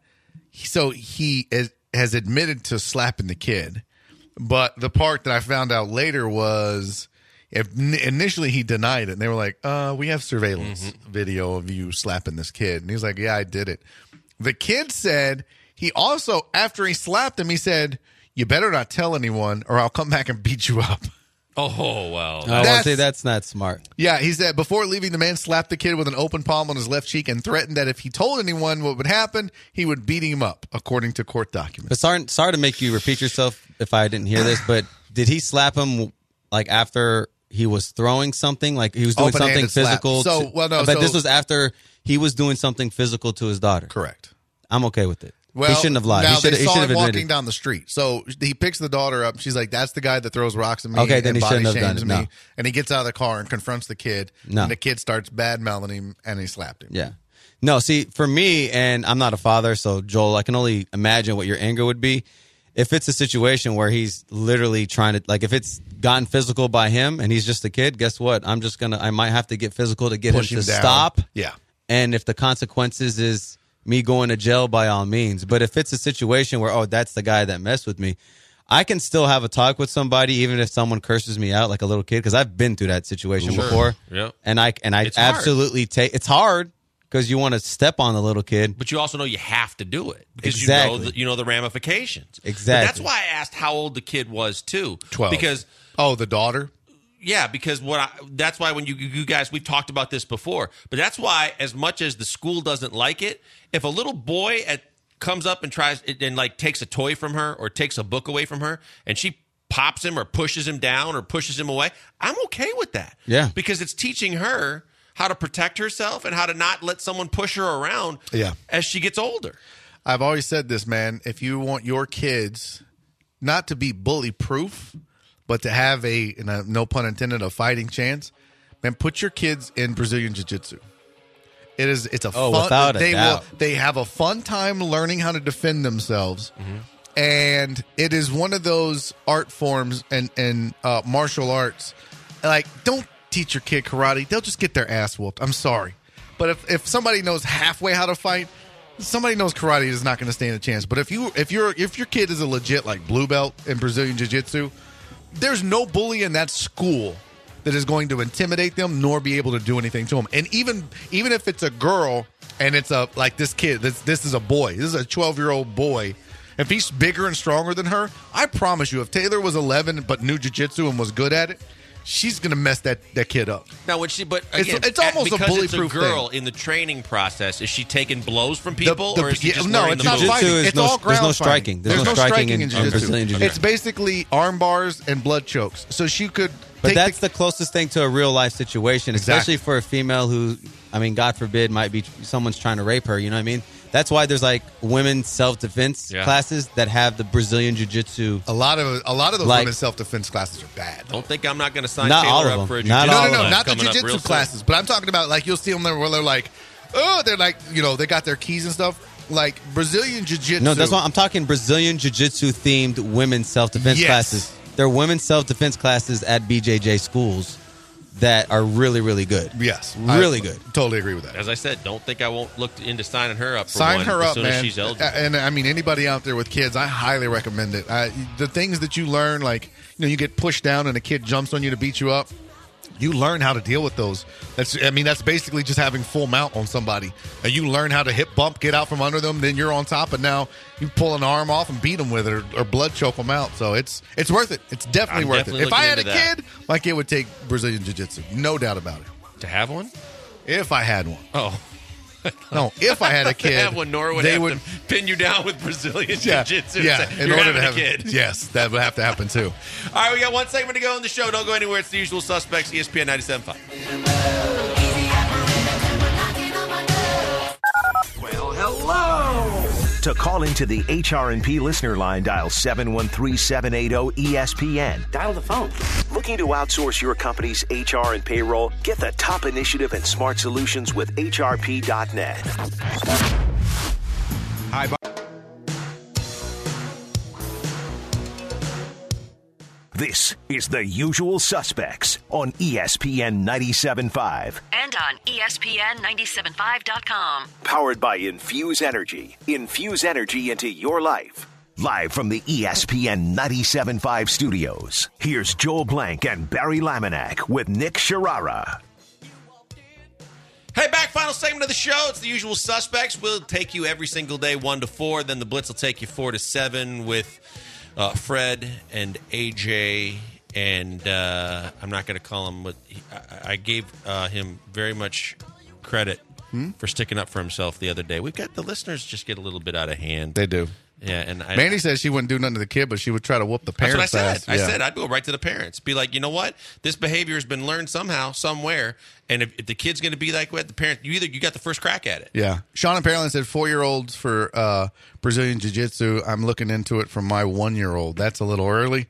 he has admitted to slapping the kid, but the part that I found out later was initially he denied it, and they were like, we have surveillance video of you slapping this kid, and he's like, yeah, I did it. The kid said he also, after he slapped him, he said, you better not tell anyone or I'll come back and beat you up. Oh, well. I would say that's not smart. Yeah, he said before leaving, the man slapped the kid with an open palm on his left cheek and threatened that if he told anyone what would happen, he would beat him up, according to court documents. But sorry to make you repeat yourself if I didn't hear this, but did he slap him like after he was throwing something? Like he was doing something physical? This was after he was doing something physical to his daughter. Correct. I'm okay with it. Well, he shouldn't have lied. Now He saw should have him walking admitted. down the street. So he picks the daughter up. She's like, that's the guy that throws rocks at me. Okay, then and he shouldn't body have done shames it, me. no. And he gets out of the car and confronts the kid. No. And the kid starts bad-mouthing him, and he slapped him. Yeah. No, see, for me, and I'm not a father, so Joel, I can only imagine what your anger would be. If it's a situation where he's literally trying to, like if it's gotten physical by him and he's just a kid, guess what? I might have to get physical to get Push him to him down. stop. Yeah. And if the consequences is me going to jail, by all means. But if it's a situation where, that's the guy that messed with me, I can still have a talk with somebody, even if someone curses me out like a little kid, because I've been through that situation before. Yep. And I It's absolutely take it's hard because you want to step on the little kid. But you also know you have to do it because Exactly. you know the ramifications. Exactly. But that's why I asked how old the kid was too. 12. Because the daughter? yeah, because that's why when you guys, we've talked about this before, but that's why as much as the school doesn't like it, if a little boy comes up and tries and like takes a toy from her or takes a book away from her and she pops him or pushes him down or pushes him away, I'm okay with that. Yeah. Because it's teaching her how to protect herself and how to not let someone push her around as she gets older. I've always said this, man. If you want your kids not to be bully-proof, but to have no pun intended, a fighting chance, man, put your kids in Brazilian Jiu-Jitsu. It's a fun. Without a doubt. They have a fun time learning how to defend themselves, and it is one of those art forms and martial arts. Like, don't teach your kid karate; they'll just get their ass whooped. I'm sorry, But if somebody knows halfway how to fight, somebody knows karate is not going to stand a chance. But if your kid is a legit like blue belt in Brazilian Jiu-Jitsu, there's no bully in that school that is going to intimidate them nor be able to do anything to them. And even if it's a girl and it's like this kid, this is a boy. This is a 12-year-old boy. If he's bigger and stronger than her, I promise you, if Taylor was 11 but knew jiu-jitsu and was good at it, she's going to mess that kid up. Now, when it's almost a bullyproof girl thing. in the training process, is she taking blows from people, or is she just no? learning It's the not moves? fighting. Jiu-jitsu is It's all ground there's no fighting. striking. There's no striking in jiu-jitsu. Brazilian jiu-jitsu. It's basically arm bars and blood chokes. So she could. But that's the closest thing to a real life situation, especially Exactly. for a female who, I mean, God forbid, might be someone's trying to rape her. You know what I mean? That's why there's like women's self-defense classes that have the Brazilian jiu-jitsu. A lot of those like- women's self-defense classes are bad. Don't think I'm not going to sign Not Taylor all of up them. for a Not jiu-jitsu all of No, them. not the coming up real jiu-jitsu soon. classes. But I'm talking about like you'll see them there where they're like, they're like, they got their keys and stuff. Like Brazilian jiu-jitsu. No, that's why I'm talking Brazilian jiu-jitsu themed women's self-defense Yes. classes. They're women's self-defense classes at BJJ schools that are really, really good. Yes, Really I good. Totally agree with that. As I said, don't think I won't look into signing her up for Sign one her as up, soon man. as she's eligible. And I mean, anybody out there with kids, I highly recommend it. The things that you learn, like you get pushed down and a kid jumps on you to beat you up. You learn how to deal with those. That's basically just having full mount on somebody. And you learn how to hip bump, get out from under them, then you're on top, and now you pull an arm off and beat them with it or blood choke them out. So it's worth it. It's definitely I'm worth definitely it. If I had a looking into that. kid, my kid would take Brazilian Jiu-Jitsu. No doubt about it. To have one? If I had one. Oh. No, if I had a kid, have one, Nora would they have would to pin you down with Brazilian Yeah, Jiu-Jitsu. yeah. and say, In "You're order to having have a kid." yes, that would have to happen too. All right, we got one segment to go in the show. Don't go anywhere. It's the usual suspects, ESPN 97.5. Well, hello. To call into the HR&P listener line, dial 713-780-ESPN. Dial the phone. Looking to outsource your company's HR and payroll? Get the top initiative and smart solutions with HRP.net. Hi, This is The Usual Suspects on ESPN 97.5. And on ESPN975.com. Powered by Infuse Energy. Infuse energy into your life. Live from the ESPN 97.5 studios, here's Joel Blank and Barry Laminack with Nick Sharara. Hey, back, final segment of the show. It's the usual suspects. We'll take you every single day 1 to 4. Then the Blitz will take you 4 to 7 with Fred and AJ. And I'm not going to call him, but I gave him very much credit for sticking up for himself the other day. We've got the listeners just get a little bit out of hand. They do. Yeah, and Mandy said she wouldn't do nothing to the kid, but she would try to whoop the that's parents' what I said. ass. I Yeah. said I'd go right to the parents. Be like, you know what? This behavior has been learned somehow, somewhere. And if the kid's going to be like what the parent, you got the first crack at it. Yeah. Sean and Parolin said 4-year-olds for Brazilian Jiu-Jitsu. I'm looking into it for my 1-year-old. That's a little early.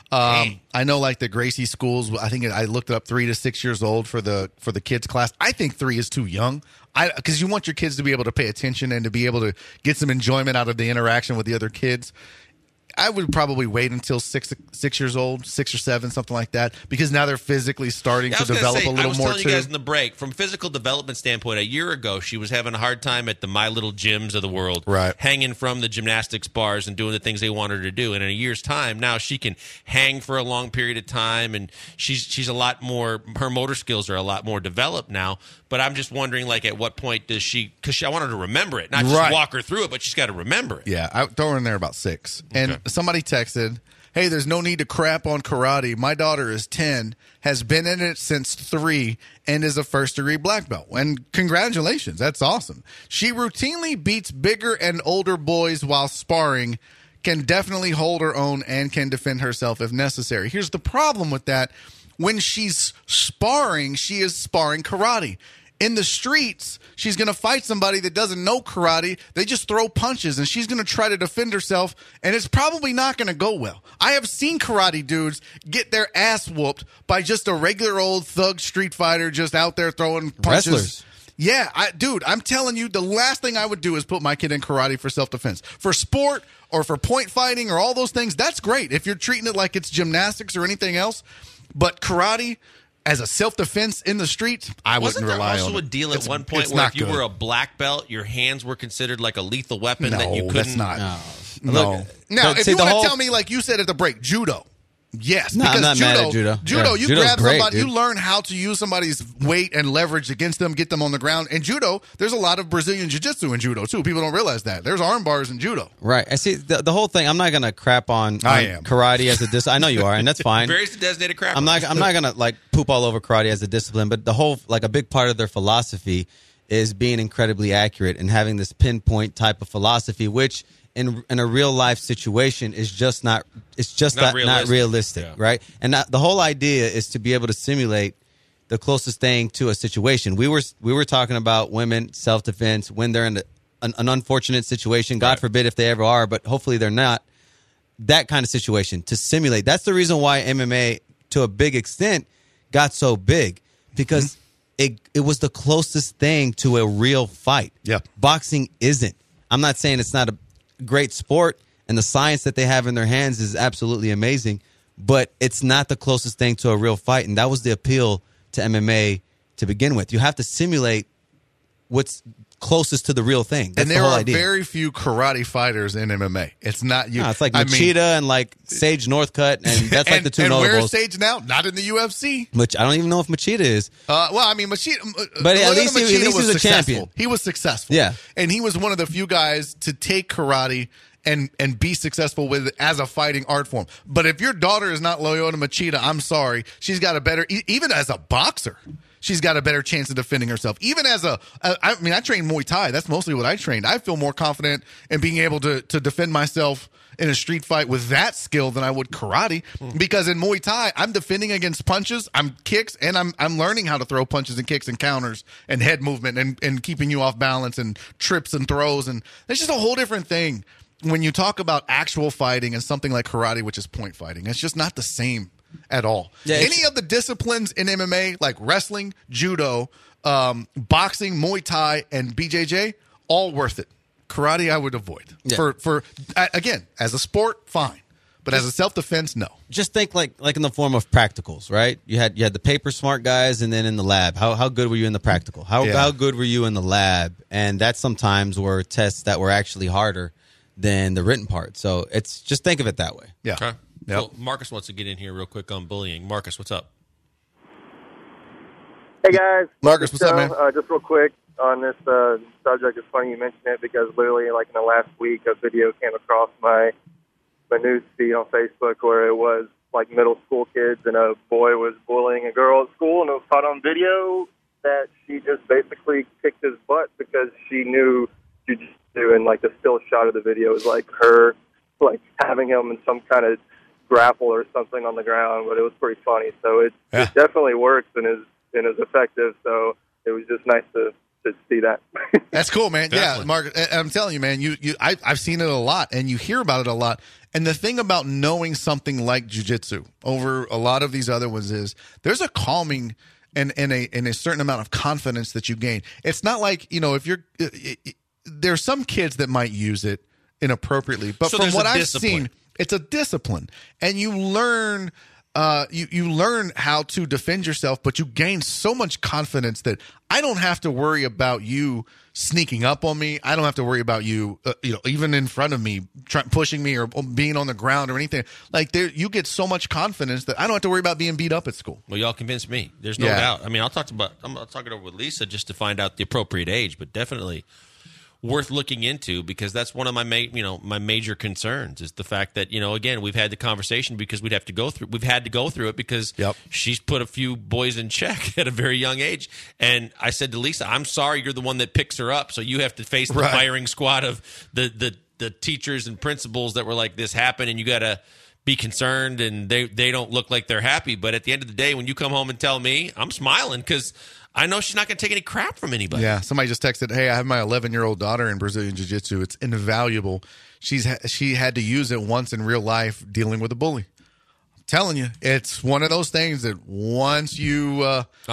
I know like the Gracie schools, I think I looked it up 3 to 6 years old for the kids class. I think 3 is too young. Because you want your kids to be able to pay attention and to be able to get some enjoyment out of the interaction with the other kids. I would probably wait until 6 years old, 6 or 7, something like that, because now they're physically starting to develop a little more I was telling too. you guys in the break, from a physical development standpoint, a year ago, she was having a hard time at the My Little Gyms of the world, Right. hanging from the gymnastics bars and doing the things they want her to do. And in a year's time, now she can hang for a long period of time, and she's a lot more. Her motor skills are a lot more developed now. But I'm just wondering, like, at what point does she? Because I want her to remember it, not just Right. walk her through it, but she's got to remember it. Yeah, I throw her in there about 6. And somebody texted, "Hey, there's no need to crap on karate. My daughter is 10, has been in it since 3, and is a first-degree black belt. And congratulations, that's awesome. She routinely beats bigger and older boys while sparring, can definitely hold her own, and can defend herself if necessary." Here's the problem with that. When she's sparring, she is sparring karate. In the streets, she's going to fight somebody that doesn't know karate. They just throw punches, and she's going to try to defend herself, and it's probably not going to go well. I have seen karate dudes get their ass whooped by just a regular old thug street fighter just out there throwing punches. Wrestlers. Yeah, dude, I'm telling you, the last thing I would do is put my kid in karate for self-defense. For sport or for point fighting or all those things, that's great if you're treating it like it's gymnastics or anything else. But karate, as a self-defense in the street, I Wasn't wouldn't there rely on also it. a deal at It's- one point it's where not if you good. were a black belt, your hands were considered like a lethal weapon that you No, couldn't? that's not. No. No. Look, Now, but if see, you the want whole- to tell me, like you said at the break, judo. Yes, No, I'm because not mad at judo. Yeah, you judo's grab great, somebody, dude. you learn how to use somebody's weight and leverage against them, get them on the ground. And judo, there's a lot of Brazilian jiu-jitsu in judo, too. People don't realize that. There's arm bars in judo. Right. I see the whole thing. I'm not going to crap on I am. karate as a discipline. I know you are, and that's fine. Barry's the designated crapper. I'm not going to like poop all over karate as a discipline, but the whole, like, a big part of their philosophy is being incredibly accurate and having this pinpoint type of philosophy, which in a real life situation is just not not realistic, Yeah. right? And the whole idea is to be able to simulate the closest thing to a situation. We were talking about women self-defense when they're in an unfortunate situation. God forbid if they ever are, but hopefully they're not. That kind of situation to simulate. That's the reason why MMA, to a big extent, got so big, because it was the closest thing to a real fight. Yep. Boxing isn't. I'm not saying it's not a great sport, and the science that they have in their hands is absolutely amazing, but it's not the closest thing to a real fight, and that was the appeal to MMA to begin with. You have to simulate what's closest to the real thing. That's And there the whole are idea. very few karate fighters in MMA. It's not you. No, it's like I mean, Machida and like Sage Northcutt, and that's like the two and where's notables. Sage now? Not in the UFC. Which I don't even know if Machida is. Well, I mean, Machida. But at Lyoto least he- at Machida least was he's a successful. champion. He was successful. Yeah. And he was one of the few guys to take karate and be successful with it as a fighting art form. But if your daughter is not Lyoto Machida, I'm sorry. She's got a better, even as a boxer, she's got a better chance of defending herself. Even as I train Muay Thai. That's mostly what I trained. I feel more confident in being able to defend myself in a street fight with that skill than I would karate, because in Muay Thai I'm defending against punches, I'm kicks, and I'm learning how to throw punches and kicks and counters and head movement and keeping you off balance and trips and throws, and it's just a whole different thing when you talk about actual fighting and something like karate, which is point fighting. It's just not the same at all. Yeah, Any of the disciplines in MMA, like wrestling, judo, boxing, Muay Thai, and BJJ, all worth it. Karate, I would avoid. Yeah. For again, as a sport, fine, but as a self-defense, no. Just think like in the form of practicals, right? You had the paper smart guys, and then in the lab, how good were you in the practical? How good were you in the lab? And that sometimes were tests that were actually harder than the written part. So it's just think of it that way. Yeah. Okay. Yep. Well, Marcus wants to get in here real quick on bullying. Marcus, what's up? Hey guys, Marcus, what's up, man? Just real quick on this subject. It's funny you mentioned it because literally, like in the last week, a video came across my news feed on Facebook where it was like middle school kids and a boy was bullying a girl at school, and it was caught on video that she just basically kicked his butt because she knew jiu-jitsu, and like the still shot of the video is like her like having him in some kind of grapple or something on the ground, but it was pretty funny. So it definitely works and is effective. So it was just nice to see that. That's cool, man. Definitely. Yeah, Mark, I'm telling you, man, I've seen it a lot, and you hear about it a lot. And the thing about knowing something like jiu-jitsu over a lot of these other ones is there's a calming and a certain amount of confidence that you gain. It's not like, if you're there's some kids that might use it inappropriately, but So from there's what a I've discipline. seen, it's a discipline, and you learn. You learn how to defend yourself, but you gain so much confidence that I don't have to worry about you sneaking up on me. I don't have to worry about you, even in front of me, pushing me or being on the ground or anything. Like you get so much confidence that I don't have to worry about being beat up at school. Well, y'all convinced me. There's no Yeah. doubt. I mean, I'm going to talk it over with Lisa just to find out the appropriate age, but definitely worth looking into, because that's one of my major concerns is the fact that, again, we've had the conversation because we've had to go through it because she's put a few boys in check at a very young age. And I said to Lisa, I'm sorry you're the one that picks her up, so you have to face the firing squad of the teachers and principals that were like, this happened, and you got to be concerned, and they don't look like they're happy. But at the end of the day, when you come home and tell me, I'm smiling because I know she's not going to take any crap from anybody. Yeah, somebody just texted, "Hey, I have my 11-year-old daughter in Brazilian Jiu-Jitsu. It's invaluable. She had to use it once in real life dealing with a bully." I'm telling you, it's one of those things that once you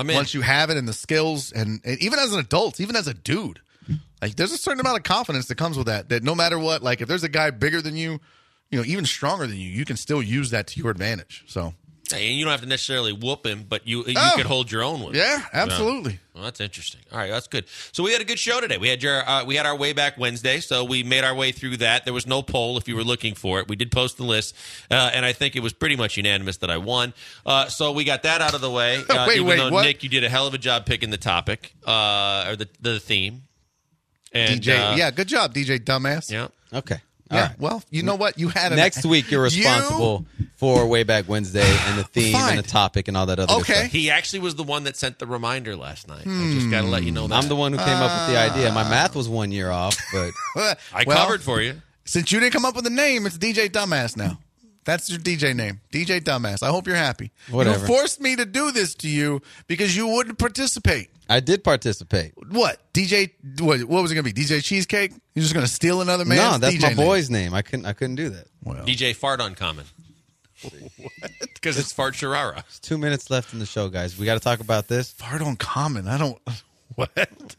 have it and the skills, and even as an adult, even as a dude, like there's a certain amount of confidence that comes with that. That no matter what, like if there's a guy bigger than you, even stronger than you, you can still use that to your advantage. So Hey, and you don't have to necessarily whoop him, but you could hold your own with him. Yeah, absolutely. Well, that's interesting. All right, that's good. So we had a good show today. We had our Way Back Wednesday, so we made our way through that. There was no poll if you were looking for it. We did post the list, and I think it was pretty much unanimous that I won. So we got that out of the way. Even though, what? Nick, you did a hell of a job picking the topic or the theme. And, DJ, good job, DJ Dumbass. Yeah. Okay. Yeah, All right. well, you know what? You had Next week, you're responsible for Way Back Wednesday and the theme and the topic and all that other good stuff. He actually was the one that sent the reminder last night. I just got to let you know that. I'm the one who came up with the idea. My math was 1 year off, but I covered for you. Since you didn't come up with a name, it's DJ Dumbass now. That's your DJ name, DJ Dumbass. I hope you're happy. Whatever. You forced me to do this to you because you wouldn't participate. I did participate. What? DJ, what was it going to be? DJ Cheesecake? You're just going to steal another man's No, that's DJ my name. boy's name. I couldn't do that. Well, DJ Fart Uncommon. Because it's Fart Sharara. There's 2 minutes left in the show, guys. We got to talk about this. Fart Uncommon. I don't. What?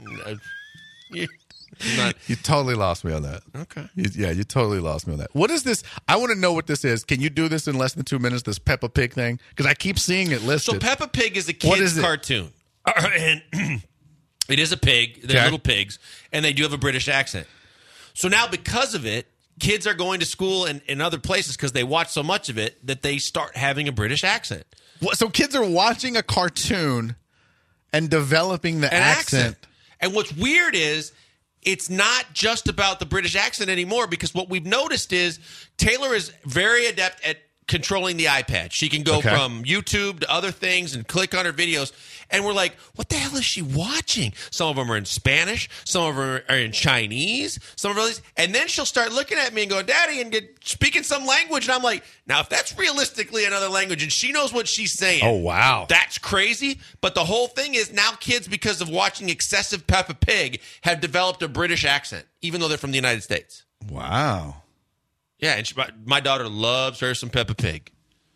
Not, You totally lost me on that. okay. You totally lost me on that. What is this? I want to know what this is. Can you do this in less than 2 minutes, this Peppa Pig thing? Because I keep seeing it listed. So Peppa Pig is a What kid's is it? cartoon. And it is a pig. They're Okay. little pigs. And they do have a British accent. So now because of it, kids are going to school and in other places because they watch so much of it that they start having a British accent. So kids are watching a cartoon and developing the An accent. And what's weird is it's not just about the British accent anymore because what we've noticed is Taylor is very adept at controlling the iPad. She can go Okay. from YouTube to other things and click on her videos. And we're like, what the hell is she watching? Some of them are in Spanish. Some of them are in Chinese. Some of them are and then she'll start looking at me and go, Daddy, and speaking some language. And I'm like, now, if that's realistically another language and she knows what she's saying. Oh, wow. That's crazy. But the whole thing is now kids, because of watching excessive Peppa Pig, have developed a British accent, even though they're from the United States. Wow. Yeah, and my daughter loves her some Peppa Pig.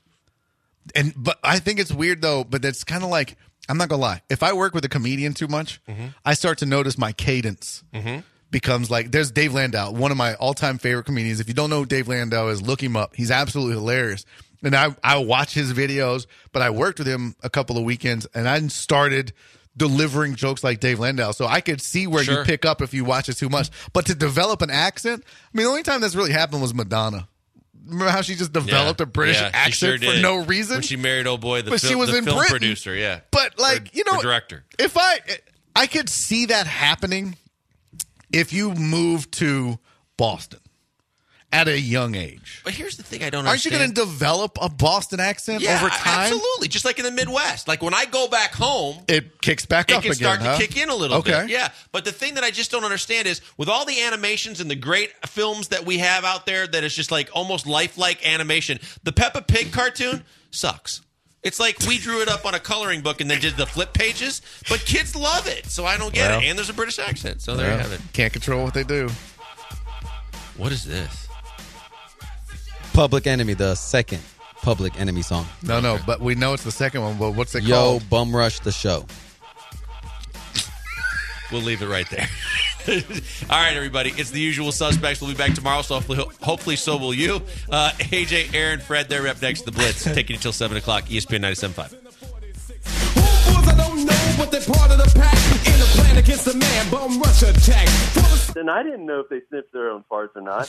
But I think it's weird, though, but it's kind of like, I'm not going to lie. If I work with a comedian too much, I start to notice my cadence becomes like, there's Dave Landau, one of my all-time favorite comedians. If you don't know who Dave Landau is, look him up. He's absolutely hilarious. And I watch his videos, but I worked with him a couple of weekends, and I started delivering jokes like Dave Landau. So I could see where you pick up if you watch it too much. But to develop an accent, I mean, the only time that's really happened was Madonna. Remember how she just developed a British accent for no reason? When she married old boy, the she was in film Britain. producer, yeah. But like, director. If I could see that happening if you moved to Boston at a young age. But here's the thing I don't Aren't you understand. going to develop a Boston accent over time? Absolutely. Just like in the Midwest. Like when I go back home, it kicks back up it can again. start to kick in a little Okay. bit. Yeah. But the thing that I just don't understand is with all the animations and the great films that we have out there that is just like almost lifelike animation, the Peppa Pig cartoon sucks. It's like we drew it up on a coloring book and then did the flip pages, but kids love it. So I don't get it. And there's a British accent. So there you have it. Can't control what they do. What is this? Public Enemy, the second Public Enemy song. No, but we know it's the second one. But what's it Yo, called? Bum Rush the Show. We'll leave it right there. All right, everybody. It's the usual suspects. We'll be back tomorrow, so hopefully so will you. AJ, Aaron, Fred, they're up next to the Blitz. Taking you until 7 o'clock, ESPN 97.5. I don't know, but they're part of the pack. In the plan against the man, bum rush attack. And I didn't know if they sniffed their own farts or not.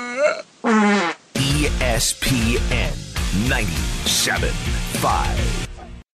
ESPN 97.5.